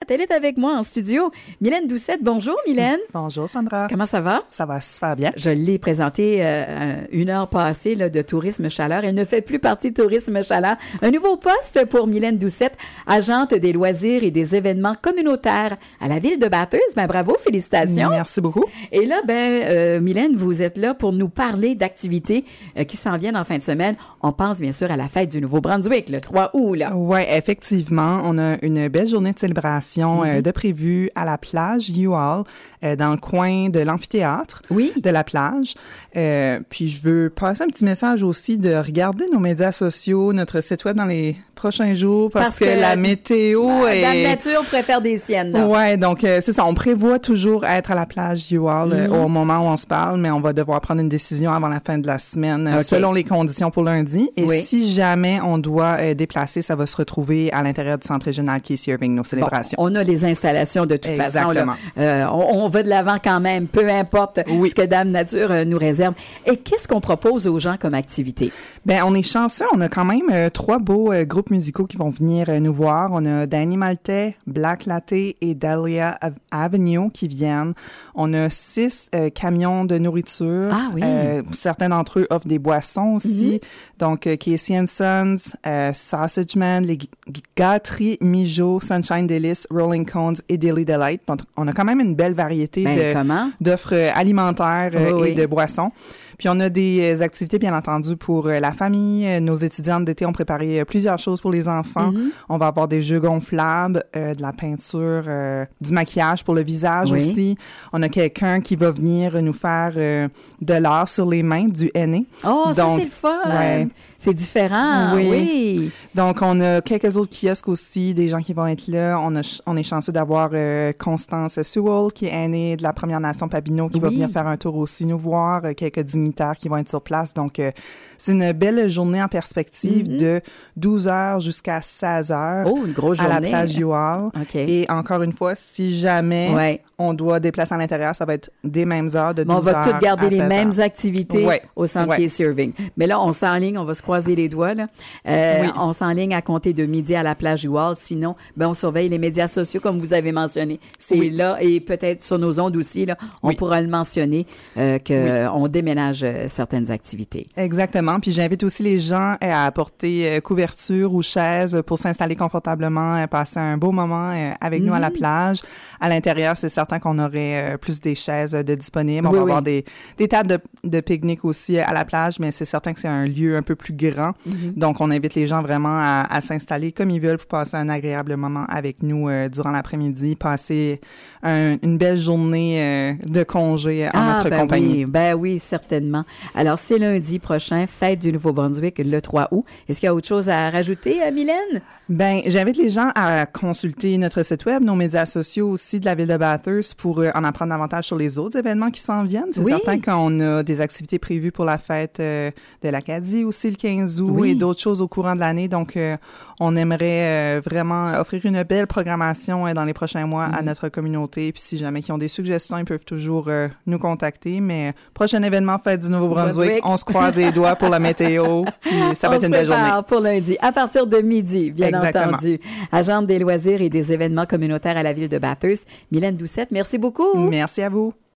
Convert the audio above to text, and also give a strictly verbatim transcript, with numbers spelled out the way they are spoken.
Doucette. Elle est avec moi en studio. Mylène Doucette, bonjour Mylène. Bonjour Sandra. Comment ça va? Ça va super bien. Je l'ai présenté euh, une heure passée là, de Tourisme Chaleur. Elle ne fait plus partie de Tourisme Chaleur. Un nouveau poste pour Mylène Doucette, agente des loisirs et des événements communautaires à la ville de Bathurst. Ben bravo, félicitations. Merci beaucoup. Et là, ben euh, Mylène, vous êtes là pour nous parler d'activités euh, qui s'en viennent en fin de semaine. On pense bien sûr à la fête du Nouveau-Brunswick, le trois août. Là. Oui, effectivement. On a une belle journée de célébration mm-hmm. euh, de prévue à la plage Youghal, euh, dans le coin de l'amphithéâtre oui. de la plage. Euh, puis je veux passer un petit message aussi de regarder nos médias sociaux, notre site web dans les prochains jours parce, parce que, que la météo euh, est... La nature préfère des siennes. Là. Ouais, donc euh, c'est ça. On prévoit toujours être à la plage Youghal mm-hmm. euh, au moment où on se parle, mais on va devoir prendre une décision avant la fin de la semaine okay. selon les conditions pour lundi. Et oui. si jamais on doit euh, déplacer, ça va se retrouver à l'intérieur du centre régional Keith Irving, nos célébrations. Bon, on a les installations de toute Exactement. façon. Là. Euh, on, on va de l'avant quand même, peu importe oui. ce que Dame Nature euh, nous réserve. Et qu'est-ce qu'on propose aux gens comme activité? Ben, on est chanceux. On a quand même euh, trois beaux euh, groupes musicaux qui vont venir euh, nous voir. On a Danny Maltais, Black Latte et Dahlia Avenue qui viennent. On a six euh, camions de nourriture. Ah oui. Euh, certains d'entre eux offrent des boissons aussi. Mm-hmm. Donc, euh, Casey and Sons, euh, Sausage Man, les gâteries Mijo, Sunshine Delice, Rolling Cones et Daily Delight. Donc, on a quand même une belle variété ben, de, comment? d'offres alimentaires euh, oui, et oui. de boissons. Puis on a des activités, bien entendu, pour la famille. Nos étudiantes d'été ont préparé plusieurs choses pour les enfants. Mm-hmm. On va avoir des jeux gonflables, euh, de la peinture, euh, du maquillage pour le visage oui. aussi. On a quelqu'un qui va venir nous faire euh, de l'art sur les mains, du henné. Oh, Donc, ça, c'est le fun! Ouais. C'est différent, oui. oui. Donc, on a quelques autres kiosques aussi, des gens qui vont être là. On, a, on est chanceux d'avoir euh, Constance Sewell, qui est aînée de la Première Nation Pabineau, qui oui. va venir faire un tour aussi nous voir, euh, quelques dignitaires qui vont être sur place. Donc, euh, c'est une belle journée en perspective mm-hmm. de douze heures jusqu'à seize heures oh, une grosse journée. À la plage Youghal. Okay. Et encore une fois, si jamais ouais. on doit déplacer à l'intérieur, ça va être des mêmes heures de douze heures. On va toutes garder les mêmes heures. activités ouais. au centre ouais. Keith Irving. Mais là, on s'enligne, on va se croiser les doigts. Là. Euh, oui. On s'enligne à compter de midi à la plage Youghal. Sinon, ben, on surveille les médias sociaux, comme vous avez mentionné. C'est oui. là, et peut-être sur nos ondes aussi, là, on oui. pourra le mentionner, euh, qu'on oui. déménage euh, certaines activités. Exactement. Puis j'invite aussi les gens euh, à apporter euh, couverture ou chaise pour s'installer confortablement, euh, passer un beau moment euh, avec mm-hmm. nous à la plage. À l'intérieur, c'est certain qu'on aurait euh, plus des chaises euh, de disponibles. On oui, va oui. avoir des, des tables de, de pique-nique aussi à la plage, mais c'est certain que c'est un lieu un peu plus grand. Mm-hmm. Donc, on invite les gens vraiment à, à s'installer comme ils veulent pour passer un agréable moment avec nous euh, durant l'après-midi, passer un, une belle journée euh, de congé en ah, notre ben compagnie. Oui, ben oui, certainement. Alors, c'est lundi prochain, fête du Nouveau-Brunswick, le trois août. Est-ce qu'il y a autre chose à rajouter, à Mylène? Ben, j'invite les gens à consulter notre site web, nos médias sociaux aussi de la ville de Bathurst pour euh, en apprendre davantage sur les autres événements qui s'en viennent. C'est oui. certain qu'on a des activités prévues pour la fête euh, de l'Acadie aussi le quinze août oui. et d'autres choses au courant de l'année. Donc, euh, on aimerait euh, vraiment offrir une belle programmation euh, dans les prochains mois mm-hmm. à notre communauté. Puis si jamais ils ont des suggestions, ils peuvent toujours euh, nous contacter. Mais prochain événement, fête du Nouveau-Brunswick, on se croise les doigts pour la météo. Puis ça va on être une belle journée. Pour lundi, à partir de midi, bien Exactement. entendu. Agente des loisirs et des événements communautaires à la ville de Bathurst, Mylène Doucette, merci beaucoup. Merci à vous.